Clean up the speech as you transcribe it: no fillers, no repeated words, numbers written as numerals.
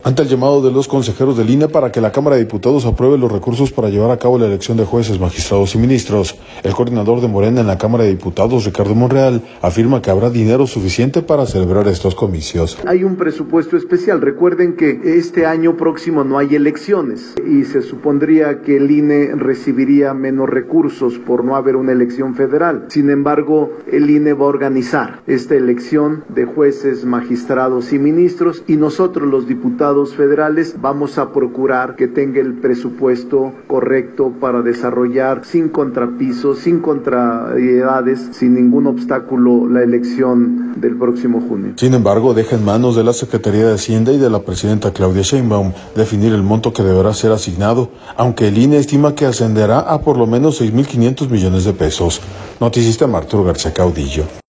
Ante el llamado de los consejeros del INE para que la Cámara de Diputados apruebe los recursos para llevar a cabo la elección de jueces, magistrados y ministros, el coordinador de Morena en la Cámara de Diputados, Ricardo Monreal, afirma que habrá dinero suficiente para celebrar estos comicios. Hay un presupuesto especial. Recuerden que este año próximo no hay elecciones y se supondría que el INE recibiría menos recursos por no haber una elección federal. Sin embargo, el INE va a organizar esta elección de jueces, magistrados y ministros, y nosotros los diputados federales vamos a procurar que tenga el presupuesto correcto para desarrollar sin contrapisos, sin contrariedades, sin ningún obstáculo la elección del próximo junio. Sin embargo, deja en manos de la Secretaría de Hacienda y de la presidenta Claudia Sheinbaum definir el monto que deberá ser asignado, aunque el INE estima que ascenderá a por lo menos 6.500 millones de pesos. Noticista Arturo García Caudillo.